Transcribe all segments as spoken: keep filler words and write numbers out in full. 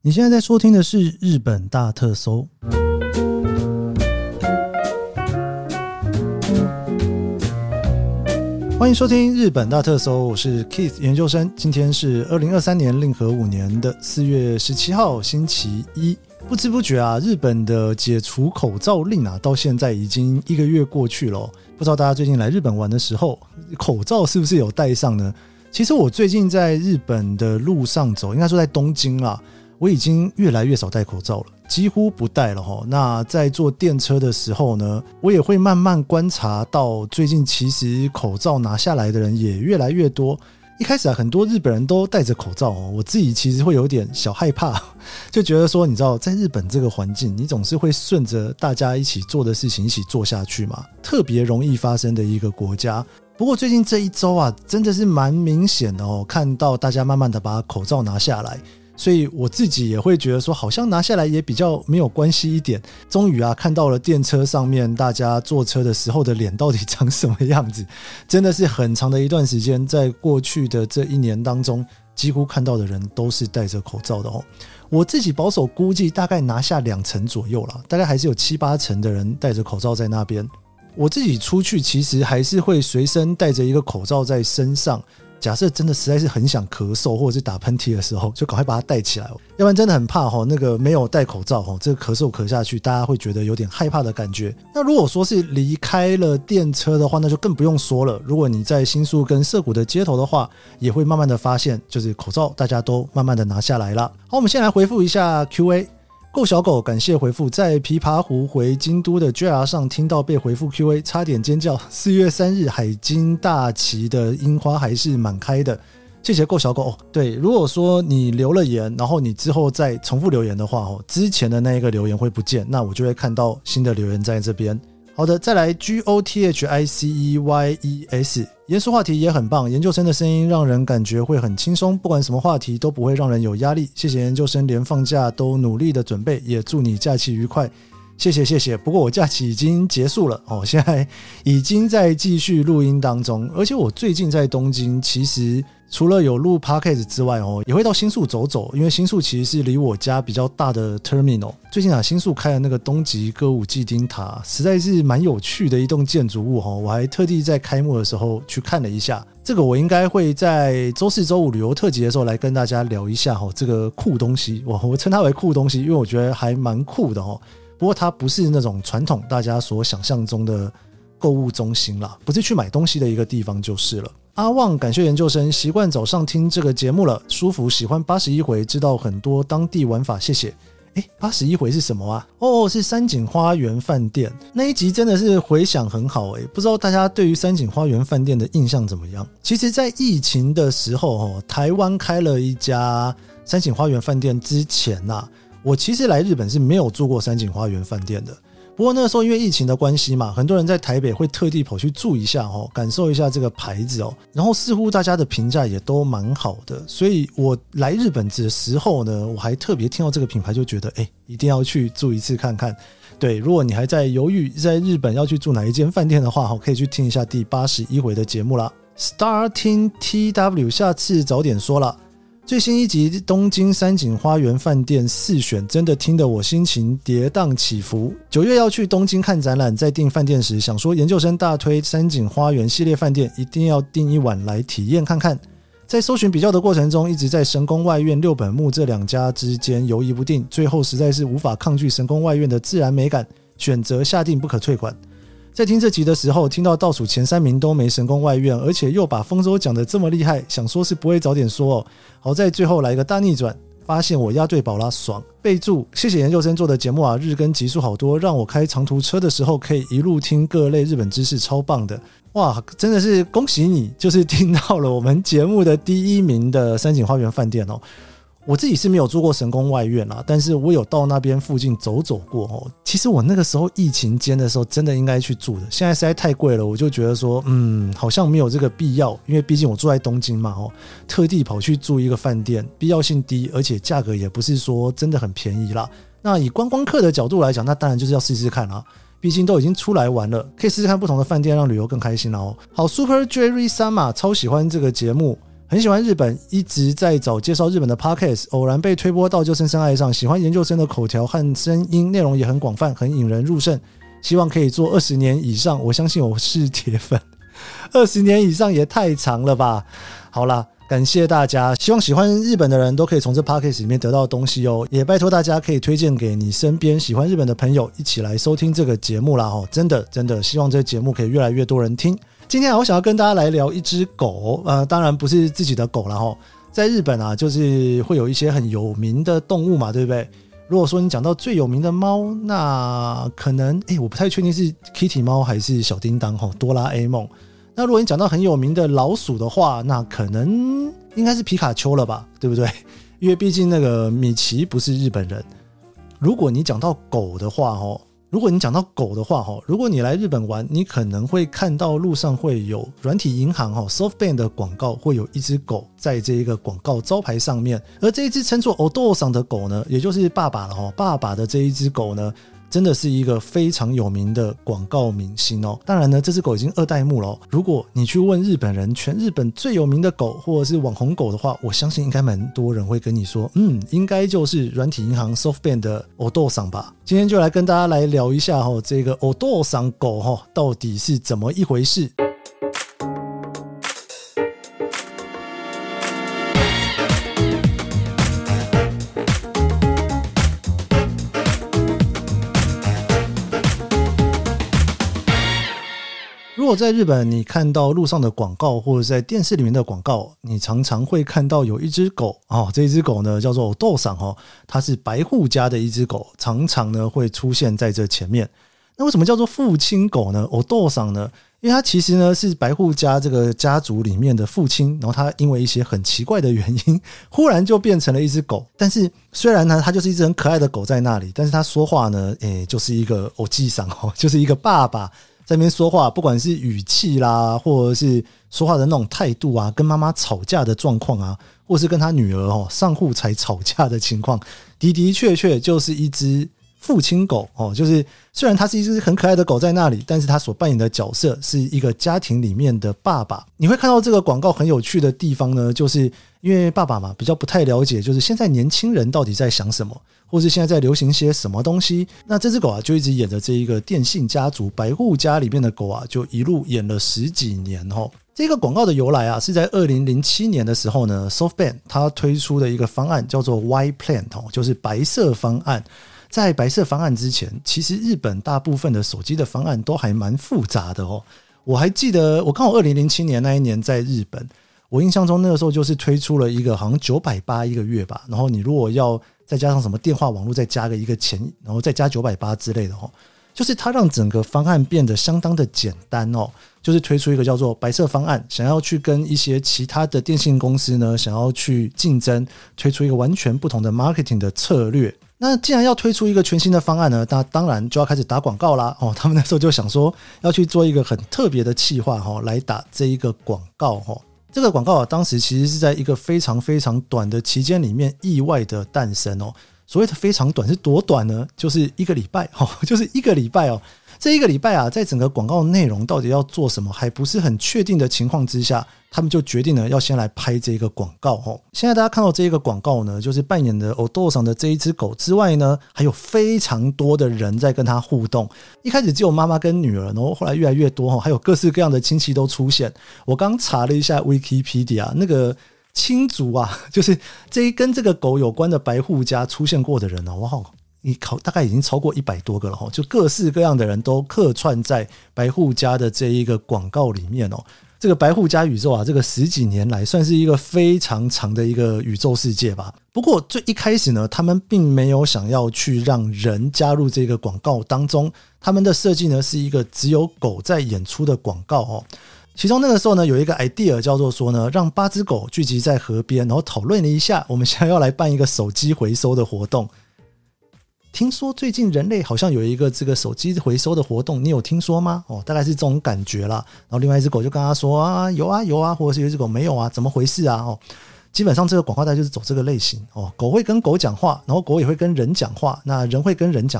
你现在在收听的是日本大特搜。欢迎收听日本大特搜，我是 Keith 研究生。今天是二零二三年令和五年的四月十七号星期一。不知不觉啊，日本的解除口罩令啊，到现在已经一个月过去了。不知道大家最近来日本玩的时候，口罩是不是有戴上呢？其实我最近在日本的路上走，应该说在东京啦，我已经越来越少戴口罩了，几乎不戴了齁。那在坐电车的时候呢，我也会慢慢观察到，最近其实口罩拿下来的人也越来越多。一开始啊，很多日本人都戴着口罩哦，我自己其实会有点小害怕，就觉得说，你知道，在日本这个环境，你总是会顺着大家一起做的事情一起做下去嘛，特别容易发生的一个国家。不过最近这一周啊，真的是蛮明显的哦，看到大家慢慢的把口罩拿下来。所以我自己也会觉得说，好像拿下来也比较没有关系一点。终于啊，看到了电车上面大家坐车的时候的脸到底长什么样子，真的是很长的一段时间，在过去的这一年当中，几乎看到的人都是戴着口罩的哦。我自己保守估计大概拿下两成左右啦，大概还是有七八成的人戴着口罩在那边。我自己出去其实还是会随身带着一个口罩在身上，假设真的实在是很想咳嗽或者是打喷嚏的时候，就赶快把它戴起来，要不然真的很怕那个没有戴口罩，这个咳嗽咳下去大家会觉得有点害怕的感觉。那如果说是离开了电车的话，那就更不用说了。如果你在新宿跟涩谷的街头的话，也会慢慢的发现，就是口罩大家都慢慢的拿下来了。好，我们先来回复一下 Q A。够小狗感谢回复，在琵琶湖回京都的 J R 上听到被回复 Q A， 差点尖叫。四月三日海津大崎的樱花还是满开的，谢谢够小狗、哦、对，如果说你留了言，然后你之后再重复留言的话、哦、之前的那一个留言会不见，那我就会看到新的留言在这边。好的，再来 G O T H I C E Y E S， 严肃话题也很棒，研究生的声音让人感觉会很轻松，不管什么话题都不会让人有压力。谢谢研究生连放假都努力的准备，也祝你假期愉快。谢谢谢谢，不过我假期已经结束了哦，现在已经在继续录音当中，而且我最近在东京，其实除了有录 podcast 之外哦，也会到新宿走走，因为新宿其实是离我家比较大的 terminal。最近啊，新宿开了那个东极歌舞伎町塔，实在是蛮有趣的一栋建筑物哦，我还特地在开幕的时候去看了一下。这个我应该会在周四周五旅游特辑的时候来跟大家聊一下哦，这个酷东西，我我称它为酷东西，因为我觉得还蛮酷的哦。不过它不是那种传统大家所想象中的购物中心啦，不是去买东西的一个地方就是了。阿旺感谢研究生，习惯早上听这个节目了，舒服，喜欢八十一回，知道很多当地玩法，谢谢。诶，八十一回是什么啊？哦，是三井花园饭店那一集，真的是回响很好诶，不知道大家对于三井花园饭店的印象怎么样？其实在疫情的时候，台湾开了一家三井花园饭店之前啊，我其实来日本是没有住过三井花园饭店的。不过那个时候因为疫情的关系嘛，很多人在台北会特地跑去住一下哦，感受一下这个牌子哦，然后似乎大家的评价也都蛮好的，所以我来日本的时候呢，我还特别听到这个品牌就觉得诶，一定要去住一次看看。对，如果你还在犹豫在日本要去住哪一间饭店的话，可以去听一下第八十一回的节目啦。 Starting T W 下次早点说啦，最新一集东京三井花园饭店四选，真的听得我心情跌宕起伏。九月要去东京看展览，在订饭店时想说研究生大推三井花园系列饭店，一定要订一晚来体验看看。在搜寻比较的过程中，一直在神宫外苑、六本木这两家之间犹疑不定，最后实在是无法抗拒神宫外苑的自然美感，选择下定不可退款。在听这集的时候，听到倒数前三名都没神宫外苑，而且又把丰州讲得这么厉害，想说是不会早点说哦。好在最后来个大逆转，发现我押对宝啦，爽！备注：谢谢研究生做的节目啊，日更集数好多，让我开长途车的时候可以一路听各类日本知识，超棒的！哇，真的是恭喜你，就是听到了我们节目的第一名的三井花园饭店哦。我自己是没有住过神宫外苑啦，但是我有到那边附近走走过哦。其实我那个时候疫情间的时候真的应该去住的，现在实在太贵了，我就觉得说嗯，好像没有这个必要，因为毕竟我住在东京嘛哦，特地跑去住一个饭店，必要性低，而且价格也不是说真的很便宜啦。那以观光客的角度来讲，那当然就是要试试看啦，毕竟都已经出来玩了，可以试试看不同的饭店，让旅游更开心啦哦。好 Super Jerry Sama 超喜欢这个节目， 很喜欢日本，一直在找介绍日本的 podcast， 偶然被推播到就深深爱上，喜欢研究生的口条和声音，内容也很广泛，很引人入胜，希望可以做二十年以上，我相信我是铁粉。二十年以上也太长了吧。好啦，感谢大家，希望喜欢日本的人都可以从这 podcast 里面得到东西哦，也拜托大家可以推荐给你身边喜欢日本的朋友一起来收听这个节目啦哦，真的真的希望这个节目可以越来越多人听。今天我想要跟大家来聊一只狗，呃，当然不是自己的狗啦齁。在日本啊，就是会有一些很有名的动物嘛，对不对？如果说你讲到最有名的猫，那可能诶我不太确定是 Kitty 猫还是小叮当齁，哆啦 A 梦。那如果你讲到很有名的老鼠的话，那可能应该是皮卡丘了吧，对不对？因为毕竟那个米奇不是日本人。如果你讲到狗的话齁，如果你讲到狗的话，如果你来日本玩，你可能会看到路上会有软体银行 SoftBank 的广告，会有一只狗在这一个广告招牌上面。而这一只称作 Odo-san 的狗呢，也就是爸爸了，爸爸的这一只狗呢，真的是一个非常有名的广告明星哦。当然呢，这只狗已经二代目了哦。如果你去问日本人全日本最有名的狗或者是网红狗的话，我相信应该蛮多人会跟你说，嗯，应该就是软体银行 SoftBank 的 Odo-san 吧。今天就来跟大家来聊一下哦，这个 Odo-san 狗哦到底是怎么一回事。如果在日本你看到路上的广告或者在电视里面的广告，你常常会看到有一只狗哦，这只狗呢叫做 Odo-san 哦，它是白户家的一只狗，常常呢会出现在这前面。那为什么叫做父亲狗呢 Odo-san 呢？因为它其实呢是白户家这个家族里面的父亲，然后它因为一些很奇怪的原因忽然就变成了一只狗。但是虽然呢它就是一只很可爱的狗在那里，但是它说话呢诶就是一个おじさん哦，就是一个爸爸在那边说话，不管是语气啦，或者是说话的那种态度啊，跟妈妈吵架的状况啊，或是跟他女儿哦上户才吵架的情况，的的确确就是一只父亲狗哦。就是虽然它是一只很可爱的狗在那里，但是它所扮演的角色是一个家庭里面的爸爸。你会看到这个广告很有趣的地方呢，就是因为爸爸嘛比较不太了解，就是现在年轻人到底在想什么，或是现在在流行些什么东西。那这只狗啊就一直演着这一个电信家族白户家里面的狗啊，就一路演了十几年哦。这个广告的由来啊，是在二零零七年的时候呢 SoftBank 它推出的一个方案叫做 White Plan 哦，就是白色方案。在白色方案之前，其实日本大部分的手机的方案都还蛮复杂的哦。我还记得我刚好二零零七年那一年在日本，我印象中那个时候就是推出了一个好像九百八一个月吧，然后你如果要再加上什么电话网络再加个一个钱，然后再加九百八之类的哦，就是它让整个方案变得相当的简单哦。就是推出一个叫做白色方案，想要去跟一些其他的电信公司呢想要去竞争，推出一个完全不同的 marketing 的策略。那既然要推出一个全新的方案呢，那当然就要开始打广告啦哦。他们那时候就想说要去做一个很特别的企划哦，来打这一个广告哦。这个广告啊，当时其实是在一个非常非常短的期间里面意外的诞生哦。所谓的非常短是多短呢？就是一个礼拜哦，就是一个礼拜哦。这一个礼拜啊，在整个广告内容到底要做什么还不是很确定的情况之下，他们就决定了要先来拍这个广告哦。现在大家看到这个广告呢，就是扮演的 Odo-san 的这一只狗之外呢，还有非常多的人在跟他互动。一开始只有妈妈跟女儿，然后后来越来越多，还有各式各样的亲戚都出现。我刚查了一下 Wikipedia， 那个亲族啊，就是这一跟这个狗有关的白户家出现过的人哦，哇，你考大概已经超过一百多个了，就各式各样的人都客串在白户家的这一个广告里面哦。这个白户家宇宙啊，这个十几年来算是一个非常长的一个宇宙世界吧。不过最一开始呢，他们并没有想要去让人加入这个广告当中，他们的设计呢是一个只有狗在演出的广告哦。其中那个时候呢，有一个 idea 叫做说呢，让八只狗聚集在河边，然后讨论了一下，我们现在要来办一个手机回收的活动。听说最近人类好像有一个这个手机回收的活动，你有听说吗？哦，大概是这种感觉啦。然后另外一只狗就跟他说啊，有啊有啊，或者是有一只狗没有啊，怎么回事啊？哦，基本上这个广告带就是走这个类型哦，狗会跟狗讲话，然后狗也会跟人讲话，那人会跟人讲话，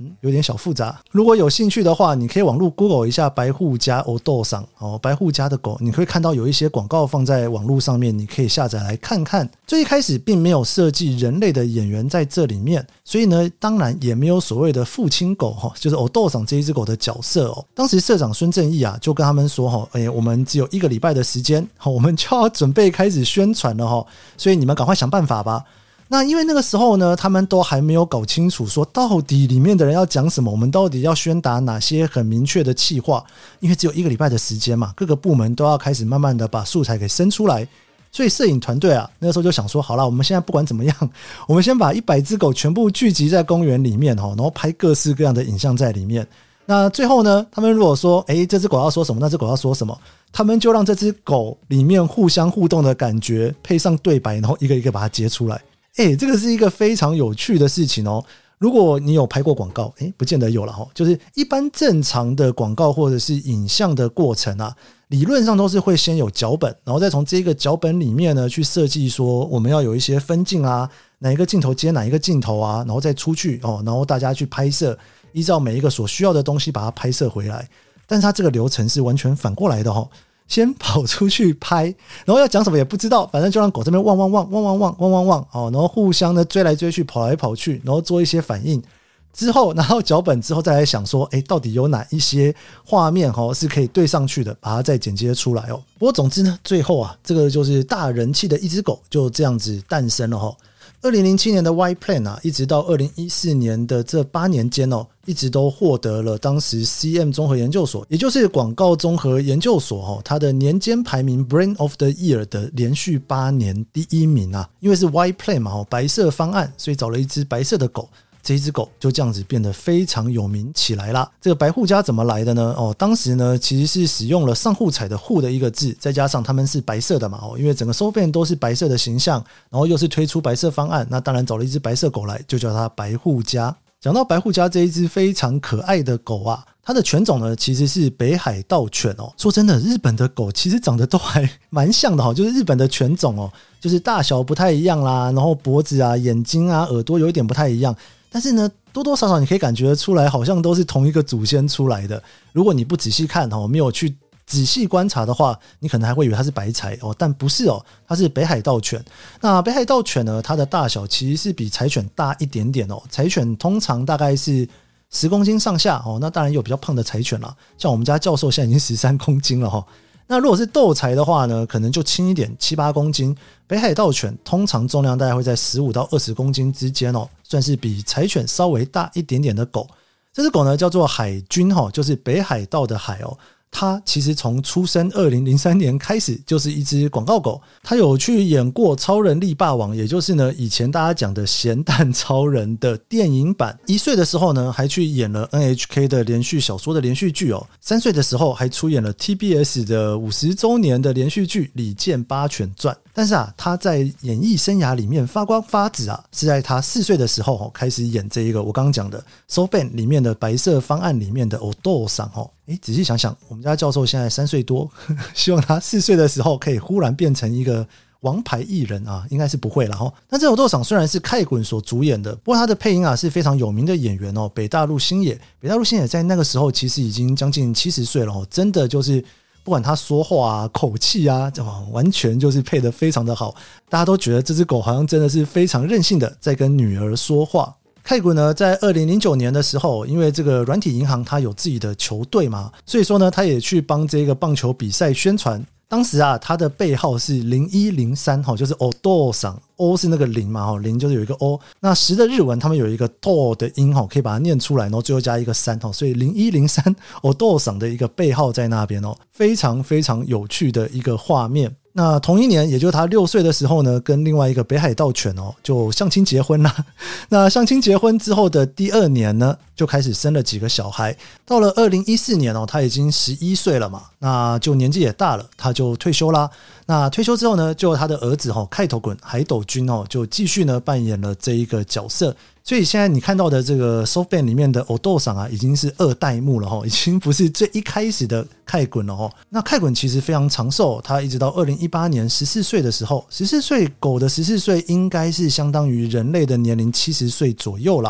嗯，有点小复杂。如果有兴趣的话，你可以网络 Google 一下白户家お父さん哦，白户家的狗，你会看到有一些广告放在网络上面，你可以下载来看看。最一开始并没有设计人类的演员在这里面，所以呢，当然也没有所谓的父亲狗哈，就是お父さん这一只狗的角色哦。当时社长孙正义啊，就跟他们说哈，哎，我们只有一个礼拜的时间，我们就要准备开始宣传了哈，所以你们赶快想办法吧。那因为那个时候呢，他们都还没有搞清楚说到底里面的人要讲什么，我们到底要宣达哪些很明确的企划，因为只有一个礼拜的时间嘛，各个部门都要开始慢慢的把素材给生出来。所以摄影团队啊，那个时候就想说，好啦，我们现在不管怎么样，我们先把一百只狗全部聚集在公园里面，然后拍各式各样的影像在里面。那最后呢，他们如果说诶这只狗要说什么，那只狗要说什么，他们就让这只狗里面互相互动的感觉配上对白，然后一个一个把它接出来。诶这个是一个非常有趣的事情哦。如果你有拍过广告，诶不见得有啦齁，就是一般正常的广告或者是影像的过程啊，理论上都是会先有脚本，然后再从这个脚本里面呢去设计说我们要有一些分镜啊，哪一个镜头接哪一个镜头啊，然后再出去哦，然后大家去拍摄，依照每一个所需要的东西把它拍摄回来。但是它这个流程是完全反过来的齁，先跑出去拍，然后要讲什么也不知道，反正就让狗这边汪汪汪汪汪汪汪汪汪哦，然后互相的追来追去，跑来跑去，然后做一些反应。之后拿到脚本之后再来想说，诶到底有哪一些画面齁是可以对上去的，把它再剪接出来哦。不过总之呢，最后啊，这个就是大人气的一只狗就这样子诞生了齁。二零零七年的 White Plane 啊，一直到二零一四年的这八年间哦，一直都获得了当时 C M 综合研究所，也就是广告综合研究所哦，它的年间排名 Brain of the Year 的连续八年第一名啊。因为是 White Plane 嘛，白色方案，所以找了一只白色的狗。这一只狗就这样子变得非常有名起来啦。这个白户家怎么来的呢？哦，当时呢其实是使用了上户彩的户的一个字，再加上他们是白色的嘛，哦，因为整个收费都是白色的形象，然后又是推出白色方案，那当然找了一只白色狗来，就叫它白户家。讲到白户家这一只非常可爱的狗啊，它的犬种呢其实是北海道犬哦。说真的，日本的狗其实长得都还蛮像的哦，就是日本的犬种哦，就是大小不太一样啦，然后脖子啊、眼睛啊、耳朵有一点不太一样。但是呢，多多少少你可以感觉出来，好像都是同一个祖先出来的。如果你不仔细看哦，没有去仔细观察的话，你可能还会以为它是白柴哦，但不是哦，它是北海道犬。那北海道犬呢，它的大小其实是比柴犬大一点点哦。柴犬通常大概是十公斤上下哦，那当然有比较胖的柴犬啦，像我们家教授现在已经十三公斤了哦。那如果是斗柴的话呢，可能就轻一点，七八公斤。北海道犬通常重量大概会在十五到二十公斤之间哦，算是比柴犬稍微大一点点的狗。这只狗呢叫做海军哦，就是北海道的海哦。它其实从出生二零零三年开始就是一只广告狗，它有去演过超人力霸王，也就是呢以前大家讲的咸蛋超人的电影版。一岁的时候呢还去演了 N H K 的连续小说的连续剧哦。三岁的时候还出演了 T B S 的五十周年的连续剧《李健八犬传》。但是啊，他在演艺生涯里面发光发紫啊，是在他四岁的时候、哦、开始演这一个我刚刚讲的 SoftBank 里面的白色方案里面的お父さん哦。诶仔细想想，我们家教授现在三岁多，呵呵希望他四岁的时候可以忽然变成一个王牌艺人啊，应该是不会啦齁。那这お父さん虽然是开滚所主演的，不过他的配音啊是非常有名的演员哦，北大陆星野。北大陆星野在那个时候其实已经将近七十岁了哦，真的就是不管他说话啊、口气啊，完全就是配得非常的好。大家都觉得这只狗好像真的是非常任性的在跟女儿说话。开古呢，在二零零九年的时候，因为这个软体银行它有自己的球队嘛，所以说呢，他也去帮这个棒球比赛宣传。当时啊，他的背号是零一零三，就是お父さん O 是那个零嘛，零就是有一个 O。那十的日文他们有一个 to 的音，可以把它念出来，然后最后加一个三，所以零一零三お父さん的一个背号在那边哦，非常非常有趣的一个画面。那同一年，也就是他六岁的时候呢，跟另外一个北海道犬哦，就相亲结婚啦。那相亲结婚之后的第二年呢，就开始生了几个小孩。到了二零一四年哦，他已经十一岁了嘛，那就年纪也大了，他就退休啦。那退休之后呢，就他的儿子哦，开头滚海斗君哦，就继续呢扮演了这一个角色。所以现在你看到的这个 SoftBank 里面的お父さん啊，已经是二代目了齁，已经不是最一开始的开滚了齁。那开滚其实非常长寿，他一直到二零一八年十四岁的时候，十四岁狗的十四岁应该是相当于人类的年龄七十岁左右啦。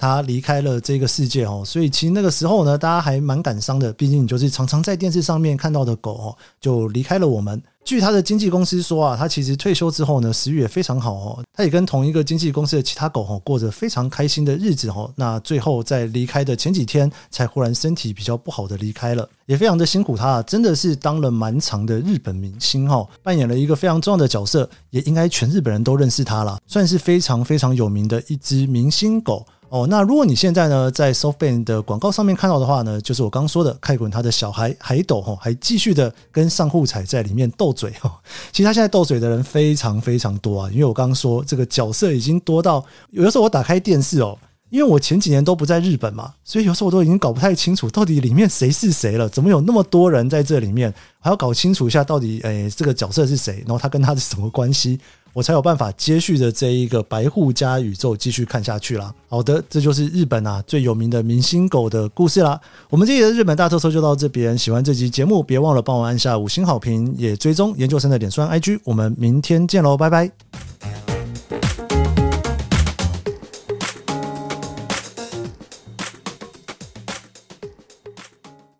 他离开了这个世界哦，所以其实那个时候呢，大家还蛮感伤的，毕竟你就是常常在电视上面看到的狗哦，就离开了我们。据他的经纪公司说啊，他其实退休之后呢，食欲也非常好哦，他也跟同一个经纪公司的其他狗哦过着非常开心的日子哦。那最后在离开的前几天，才忽然身体比较不好的离开了，也非常的辛苦他啊，真的是当了蛮长的日本明星哦，扮演了一个非常重要的角色，也应该全日本人都认识他啦，算是非常非常有名的一只明星狗。哦，那如果你现在呢在 SoftBank 的广告上面看到的话呢，就是我刚刚说的开滚他的小孩海斗哦，还继续的跟上户彩在里面斗嘴哦。其实他现在斗嘴的人非常非常多啊，因为我刚刚说这个角色已经多到有的时候我打开电视哦，因为我前几年都不在日本嘛，所以有时候我都已经搞不太清楚到底里面谁是谁了，怎么有那么多人在这里面，还要搞清楚一下到底诶这个角色是谁，然后他跟他是什么关系，我才有办法接续着这一个白户家宇宙继续看下去啦。好的，这就是日本啊最有名的明星狗的故事啦。我们这集的日本大特搜就到这边，喜欢这集节目别忘了帮我按下五星好评，也追踪研究生的脸书和 I G， 我们明天见咯，拜拜。